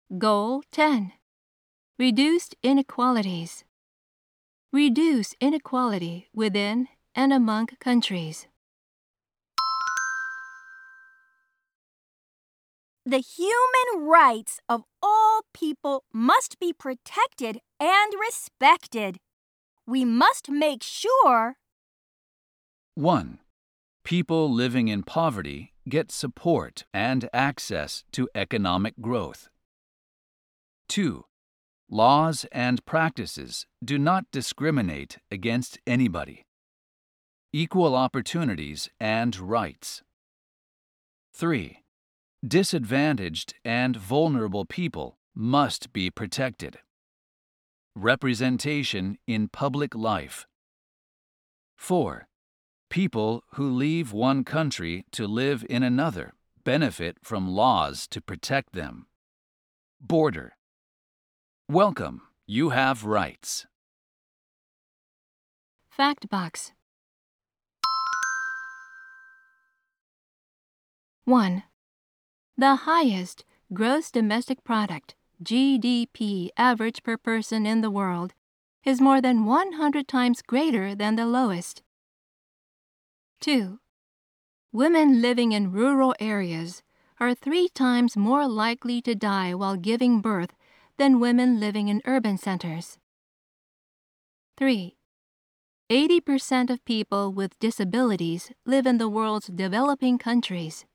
Goal 10. Reduced inequalities. Reduce inequality within and among countries. The human rights of all people must be protected and respected. We must make sure 1. People living in poverty get support and access to economic growth. 2. Laws and practices do not discriminate against anybody. Equal opportunities and rights. 3. Disadvantaged and vulnerable people must be protected. Representation in public life. 4. People who leave one country to live in another benefit from laws to protect them. Border. Welcome, you have rights. Fact box. 1. The highest gross domestic product (GDP) average per person in the world is more than 100 times greater than the lowest. 2. Women living in rural areas are 3 times more likely to die while giving birth than women living in urban centers. 3. 80% of people with disabilities live in the world's developing countries.